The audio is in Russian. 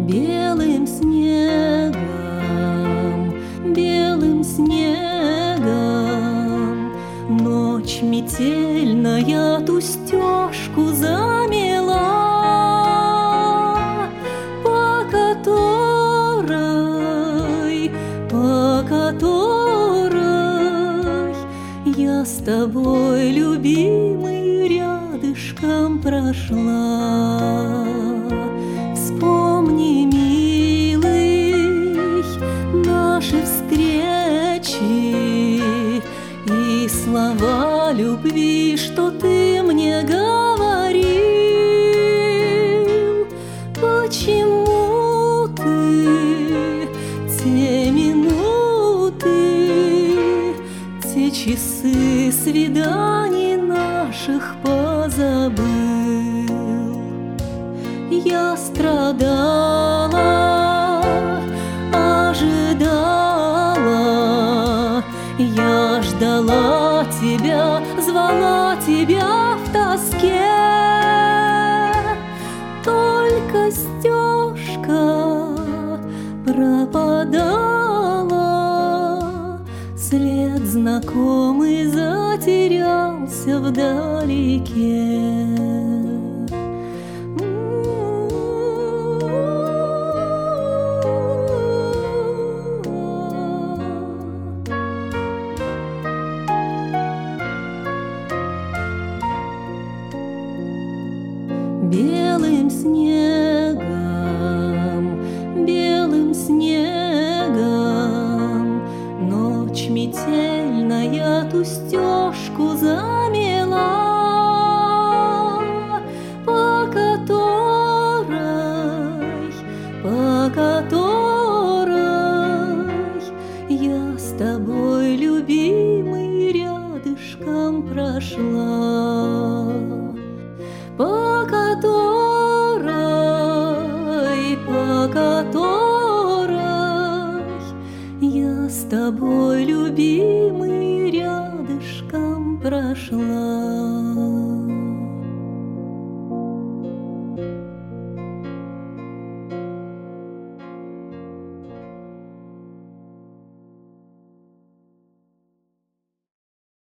Белым снегом, белым снегом ночь метельная ту стежку замела, по которой я с тобой, любимый, рядышком прошла. Вспомни, милый, наши встречи и слова любви, что ты мне говорил. Почему ты те минуты, те часы свиданий наших позабыл? Я страдала, ожидала, я ждала тебя, звала тебя в тоске. Только стежка пропадала, след знакомый затерялся вдалеке. Белым снегом ночь метельная ту стежку замела, по которой я с тобой, любимый, рядышком прошла. По которой я с тобой, любимый, рядышком прошла.